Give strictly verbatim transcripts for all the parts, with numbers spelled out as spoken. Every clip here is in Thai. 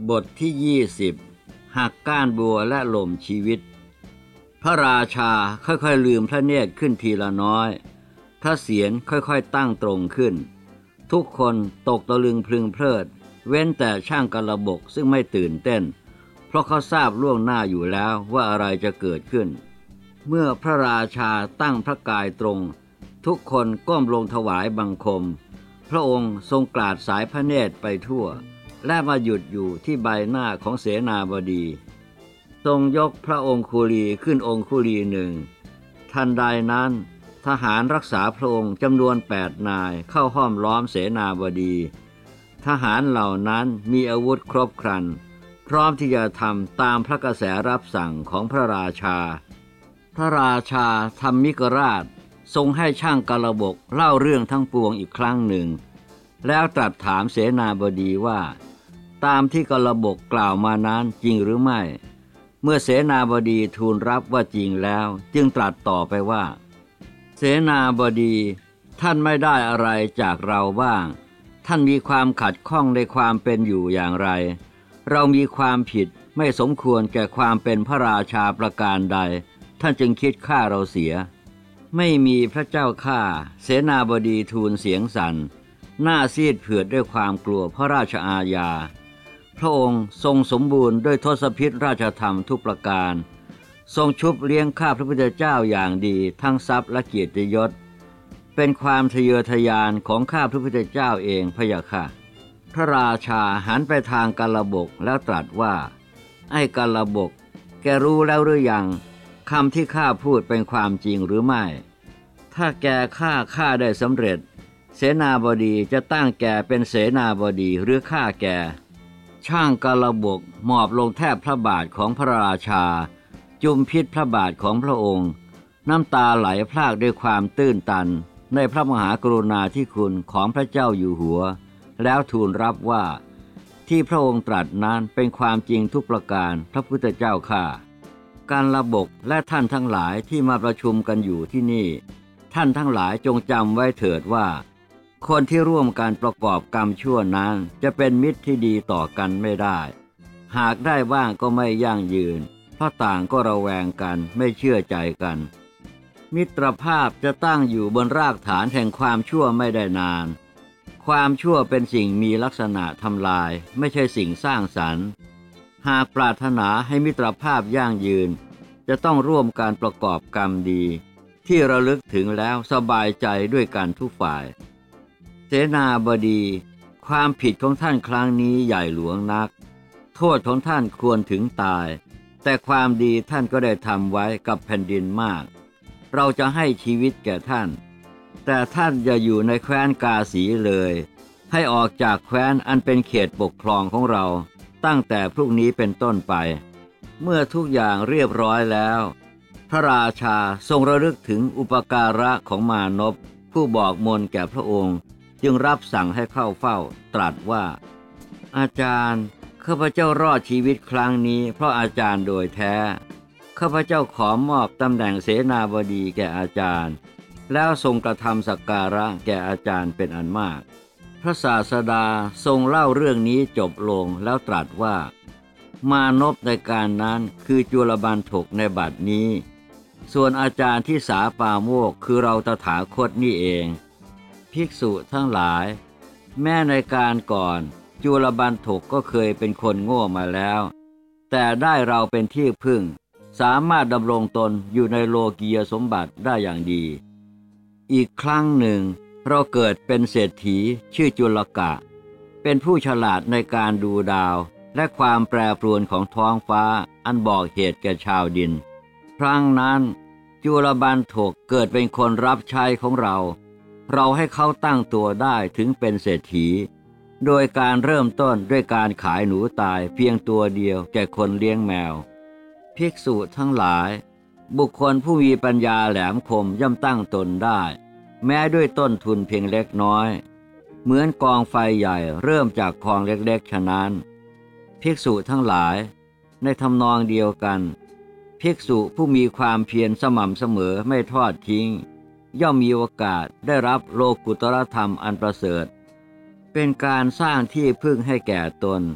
บทที่ยี่สิบหักก้านบัวและหล่มชีวิตพระราชาค่อยๆลืมพระเนตรขึ้นทีละน้อยพระเศียรค่อยๆตั้งตรงขึ้นทุกคนตกตะลึงพลึงเพลิดเว้นแต่ช่างกระบกซึ่งไม่ตื่นเต้นเพราะเขาทราบล่วงหน้าอยู่แล้วว่าอะไรจะเกิดขึ้นเมื่อพระราชาตั้งพระกายตรงทุกคนก้มลงถวายบังคมพระองค์ทรงกราดสายพระเนตรไปทั่วและมาหยุดอยู่ที่ใบหน้าของเสนาบดีทรงยกพระองคุลีขึ้นองคุลีหนึ่งทันใดนั้นทหารรักษาพระองค์จำนวนแปดนายเข้าห้อมล้อมเสนาบดีทหารเหล่านั้นมีอาวุธครบครันพร้อมที่จะทำตามพระกระแสรับสั่งของพระราชาพระราชาธรรมิกราชทรงให้ช่างกระบกเล่าเรื่องทั้งปวงอีกครั้งหนึ่งแล้วตรัสถามเสนาบดีว่าตามที่กระบกกล่าวมานั้นจริงหรือไม่เมื่อเสนาบดีทูลรับว่าจริงแล้วจึงตรัสต่อไปว่าเสนาบดีท่านไม่ได้อะไรจากเราบ้างท่านมีความขัดข้องในความเป็นอยู่อย่างไรเรามีความผิดไม่สมควรแก่ความเป็นพระราชาประการใดท่านจึงคิดฆ่าเราเสียไม่มีพระเจ้าข้าเสนาบดีทูลเสียงสั่นหน้าซีดเผือดด้วยความกลัวพระราชอาญาพระองค์ทรงสมบูรณ์ด้วยทศพิธราชธรรมทุกประการทรงชุบเลี้ยงข้าพระพุทธเจ้าอย่างดีทั้งทรัพย์และเกียรติยศเป็นความทะเยอทะยานของข้าพระพุทธเจ้าเองพะยะค่ะพระราชาหันไปทางกาลบกแล้วตรัสว่าไอ้กาลบกแกรู้แล้วหรือยังคำที่ข้าพูดเป็นความจริงหรือไม่ถ้าแกฆ่าข้าได้สำเร็จเสนาบดีจะตั้งแกเป็นเสนาบดีหรือฆ่าแกช่างกาลบกหมอบลงแทบพระบาทของพระราชาจุมพิษพระบาทของพระองค์น้ำตาไหลพรากด้วยความตื้นตันในพระมหากรุณาธิคุณของพระเจ้าอยู่หัวแล้วทูลรับว่าที่พระองค์ตรัสนั้นเป็นความจริงทุกประการพระพุทธเจ้าข้าการระบกและท่านทั้งหลายที่มาประชุมกันอยู่ที่นี่ท่านทั้งหลายจงจำไว้เถิดว่าคนที่ร่วมการประกอบกรรมชั่วนั้นจะเป็นมิตรที่ดีต่อกันไม่ได้หากได้บ้างก็ไม่ยั่งยืนเพราะต่างก็ระแวงกันไม่เชื่อใจกันมิตรภาพจะตั้งอยู่บนรากฐานแห่งความชั่วไม่ได้นานความชั่วเป็นสิ่งมีลักษณะทำลายไม่ใช่สิ่งสร้างสรรค์หากปรารถนาให้มิตรภาพยั่งยืนจะต้องร่วมการประกอบกรรมดีที่ระลึกถึงแล้วสบายใจด้วยกันทุกฝ่ายเสนาบดีความผิดของท่านครั้งนี้ใหญ่หลวงนักโทษของท่านควรถึงตายแต่ความดีท่านก็ได้ทำไว้กับแผ่นดินมากเราจะให้ชีวิตแก่ท่านแต่ท่านอย่าอยู่ในแคว้นกาสีเลยให้ออกจากแคว้นอันเป็นเขตปกครองของเราตั้งแต่พรุ่งนี้เป็นต้นไปเมื่อทุกอย่างเรียบร้อยแล้วพระราชาทรงระลึกถึงอุปการะของมานพผู้บอกมนแก่พระองค์จึงรับสั่งให้เข้าเฝ้าตรัสว่าอาจารย์ข้าพเจ้ารอดชีวิตครั้งนี้เพราะอาจารย์โดยแท้ข้าพเจ้าขอมอบตำแหน่งเสนาบดีแก่อาจารย์แล้วทรงกระทำสักการะแก่อาจารย์เป็นอันมากพระศาสดาทรงเล่าเรื่องนี้จบลงแล้วตรัสว่ามานพในการนั้นคือจุลบันทกในบัดนี้ส่วนอาจารย์ที่สาปาโมกข์คือเราตถาคตนี่เองภิกษุทั้งหลายแม้ในการก่อนจุลบันทกก็เคยเป็นคนโง่มาแล้วแต่ได้เราเป็นที่พึ่งสามารถดำรงตนอยู่ในโลกียสมบัติได้อย่างดีอีกครั้งหนึ่งเราเกิดเป็นเศรษฐีชื่อจุลกะเป็นผู้ฉลาดในการดูดาวและความแปรปรวนของท้องฟ้าอันบอกเหตุแก่ชาวดินครั้งนั้นจุลบันทกเกิดเป็นคนรับใช้ของเราเราให้เขาตั้งตัวได้ถึงเป็นเศรษฐีโดยการเริ่มต้นด้วยการขายหนูตายเพียงตัวเดียวแก่คนเลี้ยงแมวภิกษุทั้งหลายบุคคลผู้มีปัญญาแหลมคมย่อมตั้งตนได้แม้ด้วยต้นทุนเพียงเล็กน้อยเหมือนกองไฟใหญ่เริ่มจากกองเล็กๆฉะนั้นภิกษุทั้งหลายในทำนองเดียวกันภิกษุผู้มีความเพียรสม่ำเสมอไม่ทอดทิ้งย่อมมีโอกาสได้รับโลกุตตรธรรมอันประเสริฐเป็นการสร้างที่พึ่งให้แก่ตน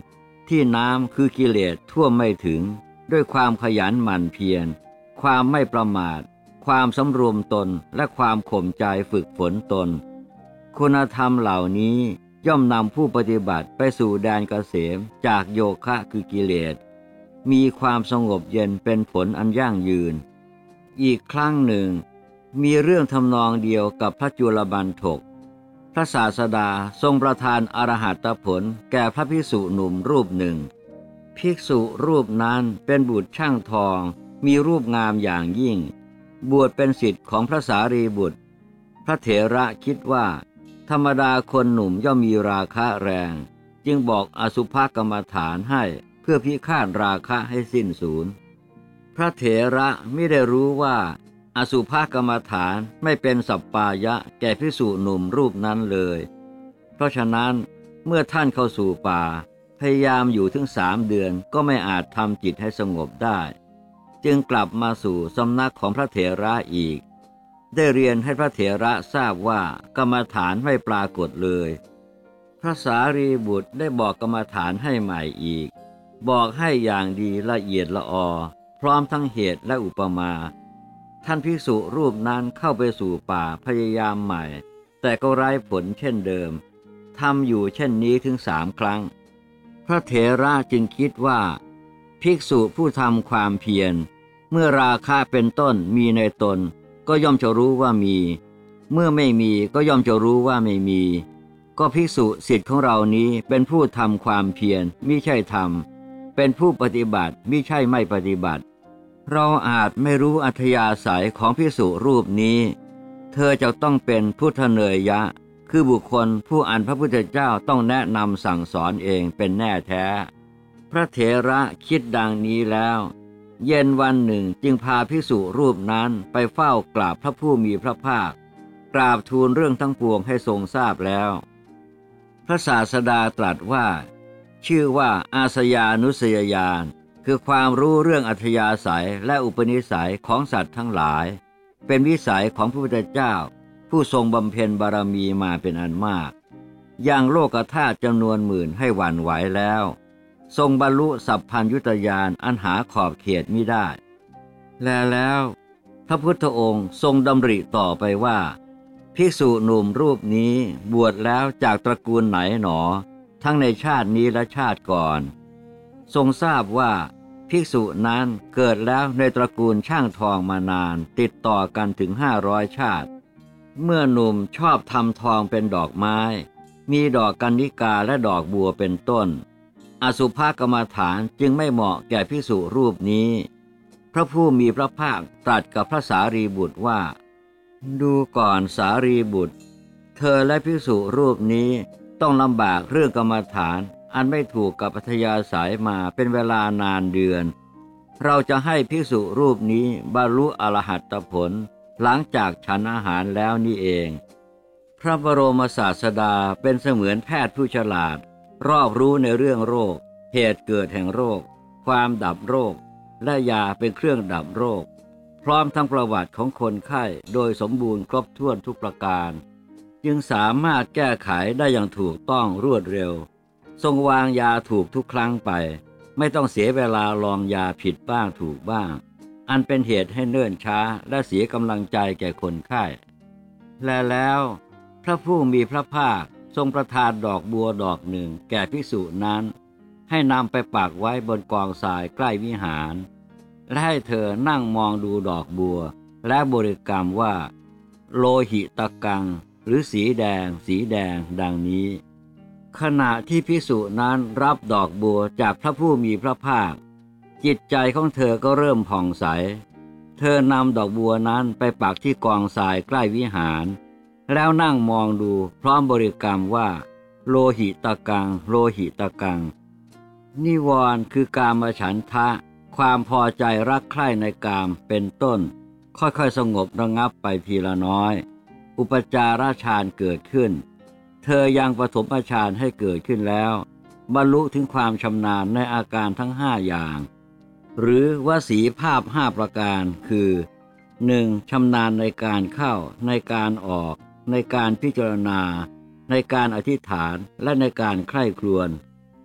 ที่น้ำคือกิเลสท่วมไม่ถึงด้วยความขยันหมั่นเพียรความไม่ประมาทความสำรวมตนและความข่มใจฝึกฝนตนคุณธรรมเหล่านี้ย่อมนำผู้ปฏิบัติไปสู่แดนเกษมจากโยคะคือกิเลสมีความสงบเย็นเป็นผลอันยั่งยืนอีกครั้งหนึ่งมีเรื่องทำนองเดียวกับพระจุลบันทกพระศาสดาทรงประทานอรหัตผลแก่พระภิกษุหนุ่มรูปหนึ่งภิกษุรูปนั้นเป็นบุตรช่างทองมีรูปงามอย่างยิ่งบวชเป็นศิษย์ของพระสารีบุตรพระเถระคิดว่าธรรมดาคนหนุ่มย่อมมีราคะแรงจึงบอกอสุภกรรมฐานให้เพื่อพิฆาตราคะให้สิ้นสูญพระเถระไม่ได้รู้ว่าอสุภกรรมฐานไม่เป็นสัปปายะแก่ภิกษุหนุ่มรูปนั้นเลยเพราะฉะนั้นเมื่อท่านเข้าสู่ป่าพยายามอยู่ถึงสามเดือนก็ไม่อาจทำจิตให้สงบได้จึงกลับมาสู่สำนักของพระเถระอีกได้เรียนให้พระเถระทราบว่ากรรมฐานไม่ปรากฏเลยพระสารีบุตรได้บอกกรรมฐานให้ใหม่อีกบอกให้อย่างดีละเอียดละออพร้อมทั้งเหตุและอุปมาท่านภิกษุรูปนั้นเข้าไปสู่ป่าพยายามใหม่แต่ก็ไร้ผลเช่นเดิมทำอยู่เช่นนี้ถึงสามครั้งพระเถระจึงคิดว่าภิกษุผู้ทำความเพียรเมื่อราคะเป็นต้นมีในตนก็ย่อมจะรู้ว่ามีเมื่อไม่มีก็ย่อมจะรู้ว่าไม่มีก็ภิกษุศิษย์ของเรานี้เป็นผู้ทำความเพียรมิใช่ทำเป็นผู้ปฏิบัติมิใช่ไม่ปฏิบัติเราอาจไม่รู้อัธยาศัยของภิกษุรูปนี้เธอจะต้องเป็นพุทธเนยยะคือบุคคลผู้อันพระพุทธเจ้าต้องแนะนำสั่งสอนเองเป็นแน่แท้พระเถระคิดดังนี้แล้วเย็นวันหนึ่งจึงพาภิกษุรูปนั้นไปเฝ้ากราบพระผู้มีพระภาคกราบทูลเรื่องทั้งปวงให้ทรงทราบแล้วพระศาสดาตรัสว่าชื่อว่าอาสยานุสยญาณคือความรู้เรื่องอัธยาศัยและอุปนิสัยของสัตว์ทั้งหลายเป็นวิสัยของพระพุทธเจ้าผู้ทรงบำเพ็ญบารมีมาเป็นอันมากยังโลกธาตุจำนวนหมื่นให้หวั่นไหวแล้วทรงบรรลุสัพพัญญุตญาณอันหาขอบเขตมิได้และแล้วพระพุทธองค์ทรงดำริต่อไปว่าภิกษุหนุ่มรูปนี้บวชแล้วจากตระกูลไหนหนอทั้งในชาตินี้และชาติก่อนทรงทราบว่าภิกษุนั้นเกิดแล้วในตระกูลช่างทองมานานติดต่อกันถึงห้าร้อยชาติเมื่อหนุ่มชอบทำทองเป็นดอกไม้มีดอกกัณฑิกาและดอกบัวเป็นต้นอสุภกรรมฐานจึงไม่เหมาะแก่ภิกษุรูปนี้พระผู้มีพระภาคตรัสกับพระสารีบุตรว่าดูก่อนสารีบุตรเธอและภิกษุรูปนี้ต้องลำบากเรื่องกรรมฐานอันไม่ถูกกับอัธยาศัยมาเป็นเวลานานเดือนเราจะให้ภิกษุรูปนี้บรรลุอรหัตผลหลังจากฉันอาหารแล้วนี่เองพระบรมศาสดาเป็นเสมือนแพทย์ผู้ฉลาดรอบรู้ในเรื่องโรคเหตุเกิดแห่งโรคความดับโรคและยาเป็นเครื่องดับโรคพร้อมทั้งประวัติของคนไข้โดยสมบูรณ์ครบถ้วนทุกประการจึงสามารถแก้ไขได้อย่างถูกต้องรวดเร็วทรงวางยาถูกทุกครั้งไปไม่ต้องเสียเวลาลองยาผิดบ้างถูกบ้างอันเป็นเหตุให้เนิ่นช้าและเสียกำลังใจแก่คนไข้และแล้วพระผู้มีพระภาคทรงประทานดอกบัวดอกหนึ่งแก่ภิกษุนั้นให้นำไปปักไว้บนกองทรายใกล้วิหารและให้เธอนั่งมองดูดอกบัวและบริกรรมว่าโลหิตกังหรือสีแดงสีแดงดังนี้ขณะที่ภิกษุนั้นรับดอกบัวจากพระผู้มีพระภาคจิตใจของเธอก็เริ่มผ่องใสเธอนำดอกบัวนั้นไปปักที่กองทรายใกล้วิหารแล้วนั่งมองดูพร้อมบริกรรมว่าโลหิตกังโลหิตกังนิวรณ์คือกามฉันทะความพอใจรักใคร่ในกามเป็นต้นค่อยๆสงบระงับไปทีละน้อยอุปจารฌานเกิดขึ้นเธอยังปฐมฌานให้เกิดขึ้นแล้วบรรลุถึงความชำนาญในอาการทั้งห้าอย่างหรือวสีภาพห้าประการคือ หนึ่ง. ชำนาญในการเข้าในการออกในการพิจารณาในการอธิษฐานและในการใคร่ครวญ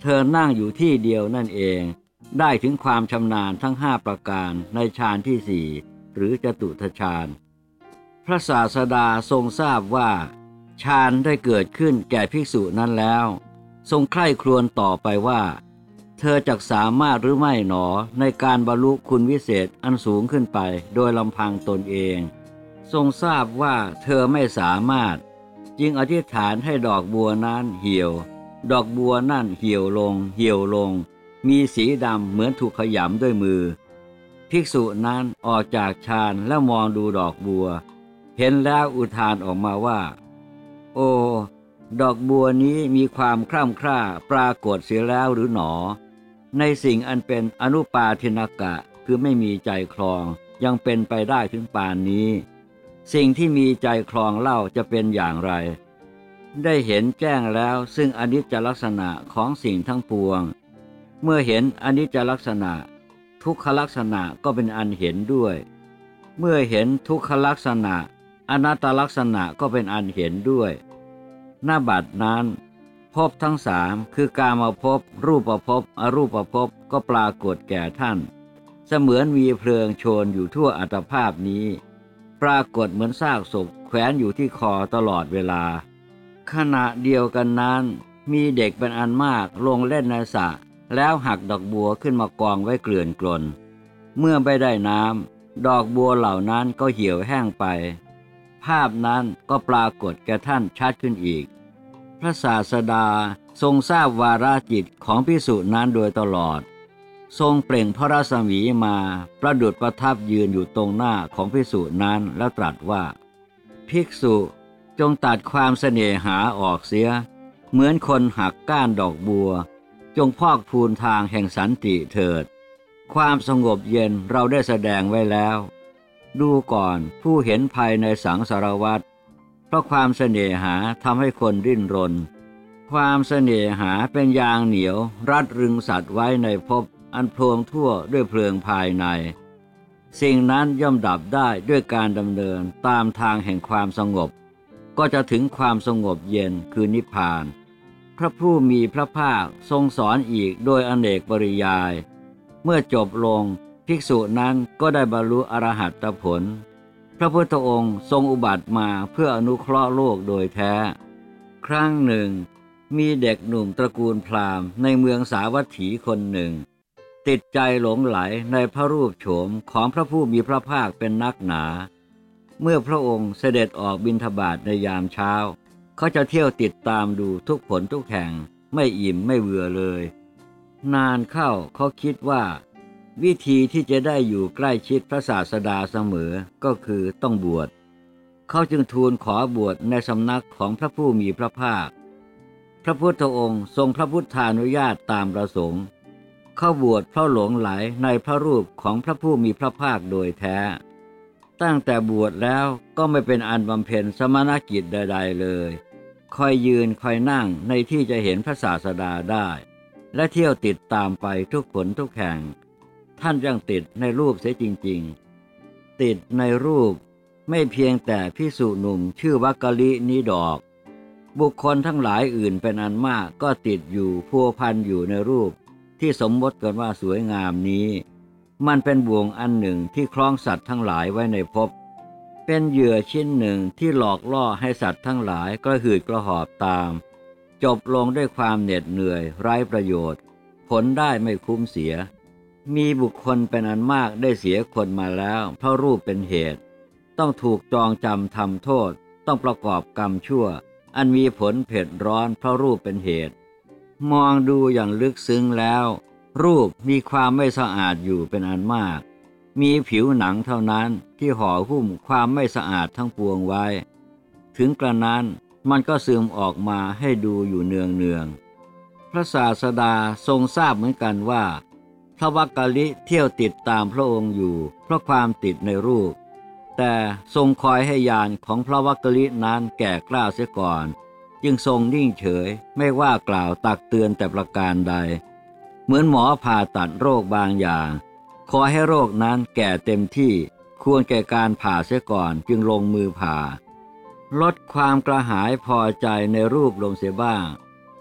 เธอนั่งอยู่ที่เดียวนั่นเองได้ถึงความชำนาญทั้งห้าประการในฌานที่สี่หรือจตุทฌานพระศาสดาทรงทราบว่าฌานได้เกิดขึ้นแก่ภิกษุนั้นแล้วทรงใคร่ครวญต่อไปว่าเธอจักสามารถหรือไม่หนอในการบรรลุคุณวิเศษอันสูงขึ้นไปโดยลำพังตนเองทรงทราบว่าเธอไม่สามารถจึงอธิษฐานให้ดอกบัวนั้นเหี่ยวดอกบัวนั่นเหี่ยวลงเหี่ยวลงมีสีดำเหมือนถูกขยำด้วยมือภิกษุนั้นออกจากฌานแล้วมองดูดอกบัวเห็นแล้วอุทานออกมาว่าโอ้ดอกบัวนี้มีความคร่ำคร่าปรากฏเสียแล้วหรือหนอในสิ่งอันเป็นอนุปาทินกะคือไม่มีใจคลองยังเป็นไปได้ถึงปานนี้สิ่งที่มีใจคลองเล่าจะเป็นอย่างไรได้เห็นแจ้งแล้วซึ่งอนิจจลักษณะของสิ่งทั้งปวงเมื่อเห็นอนิจจลักษณะทุกขลักษณะก็เป็นอันเห็นด้วยเมื่อเห็นทุกขลักษณะอนัตตลักษณะก็เป็นอันเห็นด้วยหน้าบัดนั้นภพทั้งสามคือกามภพรูปภพอรูปภพก็ปรากฏแก่ท่านเสมือนมีเพลิงโชนอยู่ทั่วอัตภาพนี้ปรากฏเหมือนซากศพแขวนอยู่ที่คอตลอดเวลาขณะเดียวกันนั้นมีเด็กเป็นอันมากลงเล่นในสระแล้วหักดอกบัวขึ้นมากองไว้เกลื่อนกลนเมื่อไม่ได้น้ำดอกบัวเหล่านั้นก็เหี่ยวแห้งไปภาพนั้นก็ปรากฏแก่ท่านชัดขึ้นอีกพระศาสดาทรงทราบวาระจิตของภิกษุนั้นโดยตลอดทรงเปล่งพระรัศมีมาประดุจประทับยืนอยู่ตรงหน้าของภิกษุนั้นแล้วตรัสว่าภิกษุจงตัดความเสน่หาออกเสียเหมือนคนหักก้านดอกบัวจงพอกพูนทางแห่งสันติเถิดความสงบเย็นเราได้แสดงไว้แล้วดูก่อนผู้เห็นภายในสังสารวัฏเพราะความเสน่หาทำให้คนดิ้นรนความเสน่หาเป็นยางเหนียวรัดรึงสัตว์ไว้ในภพอันโพลงทั่วด้วยเพลิงภายในสิ่งนั้นย่อมดับได้ด้วยการดำเนินตามทางแห่งความสงบก็จะถึงความสงบเย็นคือนิพพานพระผู้มีพระภาคทรงสอนอีกโดยอเนกปริยายเมื่อจบลงภิกษุนั้นก็ได้บรรลุอรหัตผลพระพุทธองค์ทรงอุบัติมาเพื่ออนุเคราะห์โลกโดยแท้ครั้งหนึ่งมีเด็กหนุ่มตระกูลพราหมณ์ในเมืองสาวัตถีคนหนึ่งติดใจหลงไหลในพระรูปโฉมของพระผู้มีพระภาคเป็นนักหนาเมื่อพระองค์เสด็จออกบิณฑบาตในยามเช้าเขาจะเที่ยวติดตามดูทุกผลทุกแห่งไม่อิ่มไม่เบื่อเลยนานเข้าเขาคิดว่าวิธีที่จะได้อยู่ใกล้ชิดพระศาสดาเสมอก็คือต้องบวชเขาจึงทูลขอบวชในสำนักของพระผู้มีพระภาคพระพุทธองค์ทรงพระพุทธานุญาตตามประสงค์เข้าบวชเพราะหลงไหลในพระรูปของพระผู้มีพระภาคโดยแท้ตั้งแต่บวชแล้วก็ไม่เป็นอันบำเพ็ญสมณกิจใดๆเลยคอยยืนคอยนั่งในที่จะเห็นพระศาสดาได้และเที่ยวติดตามไปทุกผลทุกแห่งท่านยังติดในรูปเสียจริงๆติดในรูปไม่เพียงแต่ภิกษุหนุ่มชื่อวักกลินี้ดอกบุคคลทั้งหลายอื่นเป็นอันมากก็ติดอยู่พัวพันอยู่ในรูปที่สมมติกันว่าสวยงามนี้มันเป็นบ่วงอันหนึ่งที่คล้องสัตว์ทั้งหลายไว้ในภพเป็นเหยื่อชิ้นหนึ่งที่หลอกล่อให้สัตว์ทั้งหลายกระหืดกระหอบตามจบลงด้วยความเหน็ดเหนื่อยไร้ประโยชน์ผลได้ไม่คุ้มเสียมีบุคคลเป็นอันมากได้เสียคนมาแล้วเพราะรูปเป็นเหตุต้องถูกจองจำทำโทษต้องประกอบกรรมชั่วอันมีผลเผ็ดร้อนเพราะรูปเป็นเหตุมองดูอย่างลึกซึ้งแล้วรูปมีความไม่สะอาดอยู่เป็นอันมากมีผิวหนังเท่านั้นที่ห่อหุ้มความไม่สะอาดทั้งปวงไว้ถึงกระนั้นมันก็ซึมออกมาให้ดูอยู่เนืองเนืองพระศาสดาทรงทราบเหมือนกันว่าพระวักกลิเที่ยวติดตามพระองค์อยู่เพราะความติดในรูปแต่ทรงคอยให้ญาณของพระวักกลินั้นแก่กล้าเสียก่อนจึงทรงนิ่งเฉยไม่ว่ากล่าวตักเตือนแต่ประการใดเหมือนหมอผ่าตัดโรคบางอย่างขอให้โรคนั้นแก่เต็มที่ควรแก่การผ่าเสียก่อนจึงลงมือผ่าลดความกระหายพอใจในรูปลงเสียบ้าง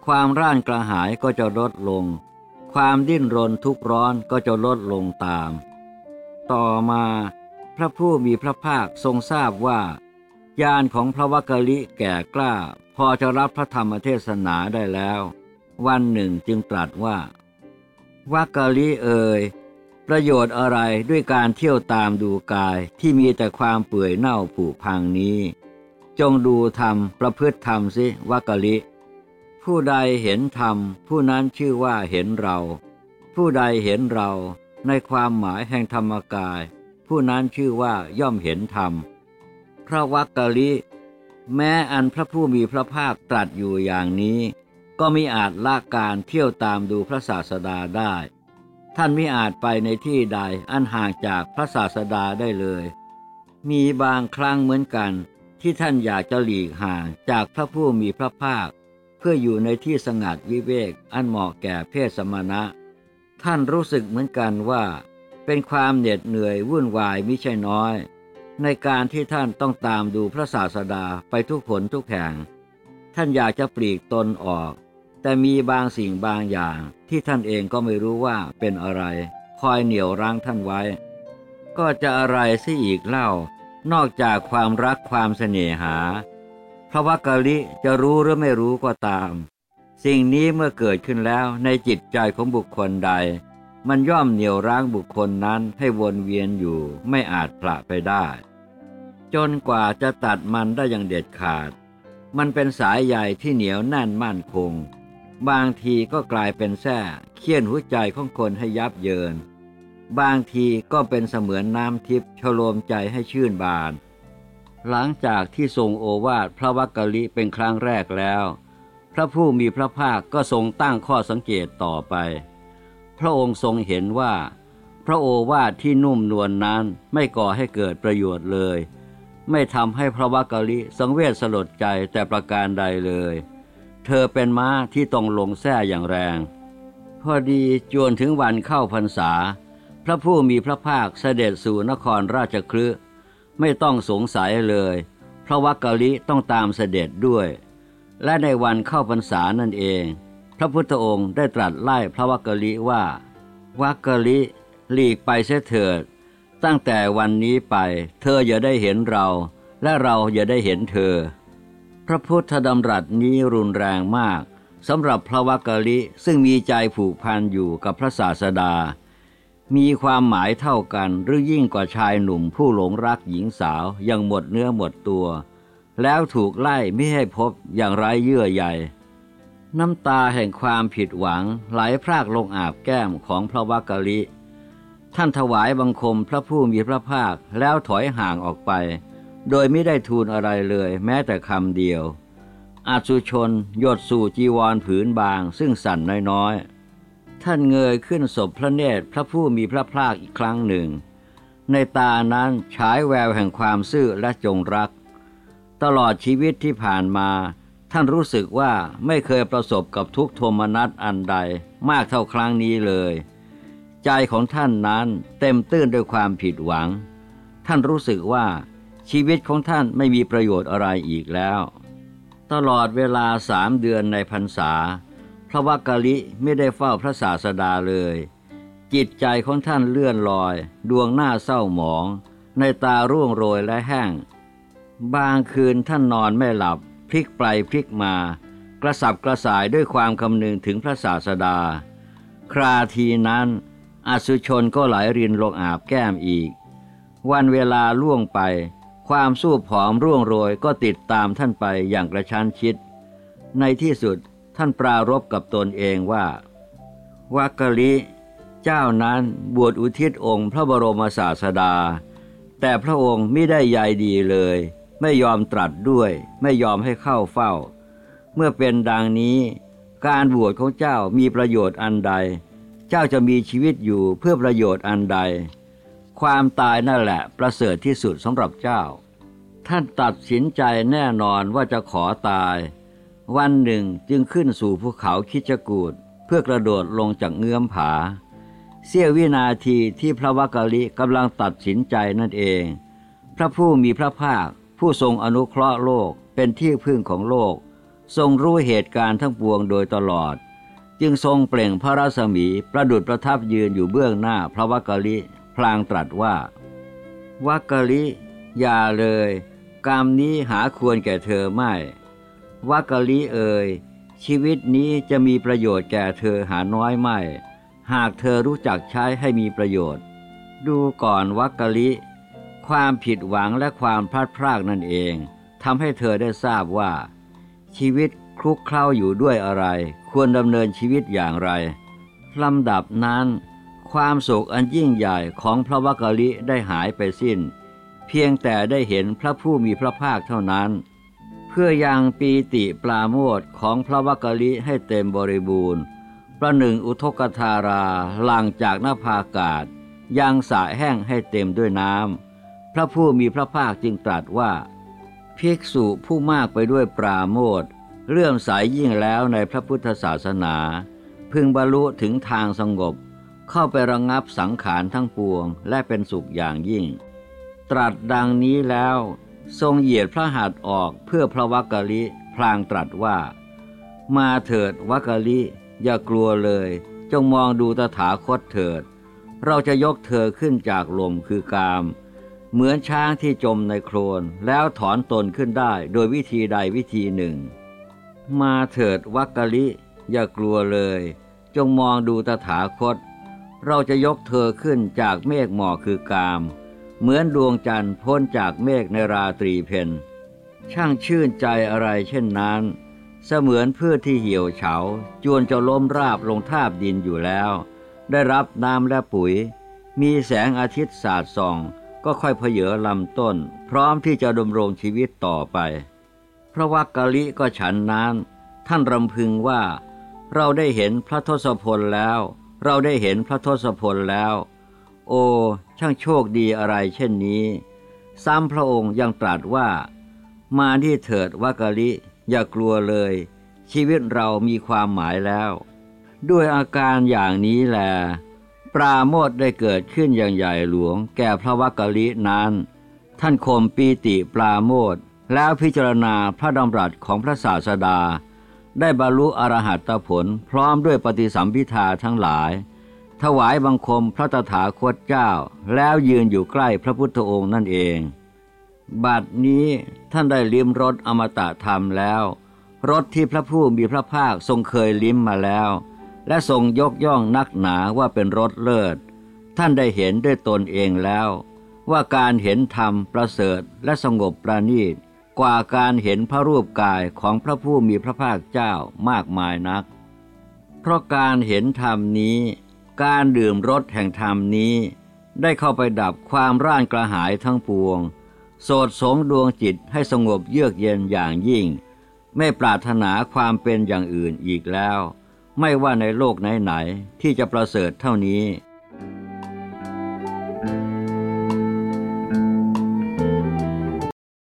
ความร่านกระหายก็จะลดลงความดิ้นรนทุกข์ร้อนก็จะลดลงตามต่อมาพระผู้มีพระภาคทรงทราบว่าญาณของพระวักกลิแก่กล้าพอจะรับพระธรรมเทศนาได้แล้ววันหนึ่งจึงตรัสว่าวักกลิเอ่ยประโยชน์อะไรด้วยการเที่ยวตามดูกายที่มีแต่ความเปื่อยเน่าผุพังนี้จงดูธรรมประพฤติธรรมสิวักกลิผู้ใดเห็นธรรมผู้นั้นชื่อว่าเห็นเราผู้ใดเห็นเราในความหมายแห่งธรรมกายผู้นั้นชื่อว่าย่อมเห็นธรรมพระวักกลิแม้อันพระผู้มีพระภาคตรัสอยู่อย่างนี้ก็มิอาจละการเที่ยวตามดูพระศาสดาได้ท่านมิอาจไปในที่ใดอันห่างจากพระศาสดาได้เลยมีบางครั้งเหมือนกันที่ท่านอยากจะหลีกห่างจากพระผู้มีพระภาคเพื่ออยู่ในที่สงัดวิเวกอันเหมาะแก่เพศสมณะท่านรู้สึกเหมือนกันว่าเป็นความเหน็ดเหนื่อยวุ่นวายมิใช่น้อยในการที่ท่านต้องตามดูพระศาสดาไปทุกหนทุกแห่งท่านอยากจะปลีกตนออกแต่มีบางสิ่งบางอย่างที่ท่านเองก็ไม่รู้ว่าเป็นอะไรคอยเหนี่ยวรั้งท่านไว้ก็จะอะไรซะอีกเล่านอกจากความรักความเสน่หาพระวักกลิจะรู้หรือไม่รู้ก็ตามสิ่งนี้เมื่อเกิดขึ้นแล้วในจิตใจของบุคคลใดมันย่อมเหนี่ยวรั้งบุคคลนั้นให้วนเวียนอยู่ไม่อาจผละไปได้จนกว่าจะตัดมันได้อย่างเด็ดขาดมันเป็นสายใยที่เหนียวแน่นมั่นคงบางทีก็กลายเป็นแส้เคี่ยนหัวใจของคนให้ยับเยินบางทีก็เป็นเสมือนน้ำทิพย์ชโลมใจให้ชื่นบานหลังจากที่ทรงโอวาทพระวักกลิเป็นครั้งแรกแล้วพระผู้มีพระภาคก็ทรงตั้งข้อสังเกตต่อไปพระองค์ทรงเห็นว่าพระโอวาทที่นุ่มนวล น, นั้นไม่ก่อให้เกิดประโยชน์เลยไม่ทำให้พระวักกลิสังเวชสลดใจแต่ประการใดเลยเธอเป็นม้าที่ต้องลงแส้อย่างแรงพอดีจวนถึงวันเข้าพรรษาพระผู้มีพระภาคเสด็จสู่นครราชคฤห์ไม่ต้องสงสัยเลยพระวักกลิต้องตามเสด็จด้วยและในวันเข้าพรรษานั่นเองพระพุทธองค์ได้ตรัสไล่พระวักกลิว่าวักกลิหลีกไปเสียเถิดตั้งแต่วันนี้ไปเธออย่าได้เห็นเราและเราอย่าได้เห็นเธอพระพุทธดำรัสนี้รุนแรงมากสำหรับพระวักกลิซึ่งมีใจผูกพันอยู่กับพระศาสดามีความหมายเท่ากันหรือยิ่งกว่าชายหนุ่มผู้หลงรักหญิงสาวอย่างหมดเนื้อหมดตัวแล้วถูกไล่ไม่ให้พบอย่างไร้เยื่อใยน้ำตาแห่งความผิดหวังไหลพรากลงอาบแก้มของพระวักกลิท่านถวายบังคมพระผู้มีพระภาคแล้วถอยห่างออกไปโดยไม่ได้ทูลอะไรเลยแม้แต่คำเดียวอสุชนหยดสู่จีวรผืนบางซึ่งสั่นน้อยๆท่านเงยขึ้นสบพระเนตรพระผู้มีพระภาคอีกครั้งหนึ่งในตานั้นฉายแววแห่งความซื่อและจงรักตลอดชีวิตที่ผ่านมาท่านรู้สึกว่าไม่เคยประสบกับทุกข์โทมนัสอันใดมากเท่าครั้งนี้เลยใจของท่านนั้นเต็มตื้นด้วยความผิดหวังท่านรู้สึกว่าชีวิตของท่านไม่มีประโยชน์อะไรอีกแล้วตลอดเวลาสามเดือนในพรรษาพระวักกลิไม่ได้เฝ้าพระศาสดาเลยจิตใจของท่านเลื่อนลอยดวงหน้าเศร้าหมองในตาร่วงโรยและแห้งบางคืนท่านนอนไม่หลับพลิกไปพลิกมากระสับกระส่ายด้วยความคำนึงถึงพระศาสดาคราทีนั้นอสุชนก็ไหลรินลงอาบแก้มอีกวันเวลาล่วงไปความสู้ผอมร่วงโรยก็ติดตามท่านไปอย่างกระชั้นชิดในที่สุดท่านปรารภกับตนเองว่าวักกลิเจ้านั้นบวชอุทิศองค์พระบรมศาสดาแต่พระองค์ไม่ได้ใยดีเลยไม่ยอมตรัสด้วยไม่ยอมให้เข้าเฝ้าเมื่อเป็นดังนี้การบวชของเจ้ามีประโยชน์อันใดเจ้าจะมีชีวิตอยู่เพื่อประโยชน์อันใดความตายนั่นแหละประเสริฐที่สุดสำหรับเจ้าท่านตัดสินใจแน่นอนว่าจะขอตายวันหนึ่งจึงขึ้นสู่ภูเขาคิชกูฏเพื่อกระโดดลงจากเงื้อมผาเสี้ยววินาทีที่พระวักกลิกำลังตัดสินใจนั่นเองพระผู้มีพระภาคผู้ทรงอนุเคราะห์โลกเป็นที่พึ่งของโลกทรงรู้เหตุการณ์ทั้งปวงโดยตลอดจึงทรงเปล่งพระรัศมีประดุจประทับยืนอยู่เบื้องหน้าพระวักกลิพลางตรัสว่าวักกลิอย่าเลยกรรมนี้หาควรแก่เธอไม่วักกลิเอ่ยชีวิตนี้จะมีประโยชน์แก่เธอหาน้อยไม่หากเธอรู้จักใช้ให้มีประโยชน์ดูก่อนวักกลิความผิดหวังและความพลาดพลาดนั่นเองทำให้เธอได้ทราบว่าชีวิตคลุกเคล้าอยู่ด้วยอะไรควรดำเนินชีวิตอย่างไรลำดับนั้นความโศกอันยิ่งใหญ่ของพระวักกลิได้หายไปสิ้นเพียงแต่ได้เห็นพระผู้มีพระภาคเท่านั้นเพื่อยังปีติปราโมทย์ของพระวักกลิให้เต็มบริบูรณ์ประหนึ่งอุทกธาราหลั่งจากหน้าภากาศยังสระแห้งให้เต็มด้วยน้ำพระผู้มีพระภาคจึงตรัสว่าภิกษุผู้มากไปด้วยปราโมทย์เลื่อมใสยิ่งแล้วในพระพุทธศาสนาพึงบรรลุถึงทางสงบเข้าไประงับสังขารทั้งปวงและเป็นสุขอย่างยิ่งตรัสดังนี้แล้วทรงเหยียดพระหัตถ์ออกเพื่อพระวักกลิพลางตรัสว่ามาเถิดวักกลิอย่ากลัวเลยจงมองดูตถาคตเถิดเราจะยกเธอขึ้นจากลมคือกามเหมือนช้างที่จมในโคลนแล้วถอนตนขึ้นได้โดยวิธีใดวิธีหนึ่งมาเถิดวักกลิอย่ากลัวเลยจงมองดูตถาคตเราจะยกเธอขึ้นจากเมฆหมอกคือกามเหมือนดวงจันทร์พ้นจากเมฆในราตรีเพ็ญช่างชื่นใจอะไรเช่นนั้นเสมือนพืชที่เหี่ยวเฉาจวนจะล้มราบลงทาบดินอยู่แล้วได้รับน้ำและปุ๋ยมีแสงอาทิตย์สาดส่องก็ค่อยเพเยอลำต้นพร้อมที่จะดำรงชีวิตต่อไปพระวักกลิก็ฉันนั้นท่านรำพึงว่าเราได้เห็นพระทศพลแล้วเราได้เห็นพระทศพลแล้วโอ้ช่างโชคดีอะไรเช่นนี้ซ้ำพระองค์ยังตรัสว่ามาที่เถิดวักกลิอย่ากลัวเลยชีวิตเรามีความหมายแล้วด้วยอาการอย่างนี้แลปราโมทย์ได้เกิดขึ้นอย่างใหญ่หลวงแก่พระวักกลินั้นท่านข่มปีติปราโมทย์แล้วพิจารณาพระดำรัสของพระศาสดาได้บรรลุอรหัตผลพร้อมด้วยปฏิสัมภิทาทั้งหลายถวายบังคมพระตถาคตเจ้าแล้วยืนอยู่ใกล้พระพุทธองค์นั่นเองบัดนี้ท่านได้ลิ้มรสอมตะธรรมแล้วรสที่พระผู้มีพระภาคทรงเคยลิ้มมาแล้วและทรงยกย่องนักหนาว่าเป็นรสเลิศท่านได้เห็นด้วยตนเองแล้วว่าการเห็นธรรมประเสริฐและสงบประณีตกว่าการเห็นพระรูปกายของพระผู้มีพระภาคเจ้ามากมายนักเพราะการเห็นธรรมนี้การดื่มรสแห่งธรรมนี้ได้เข้าไปดับความร่านกระหายทั้งปวงโสดสงดวงจิตให้สงบเยือกเย็นอย่างยิ่งไม่ปรารถนาความเป็นอย่างอื่นอีกแล้วไม่ว่าในโลกไหนๆที่จะประเสริฐเท่านี้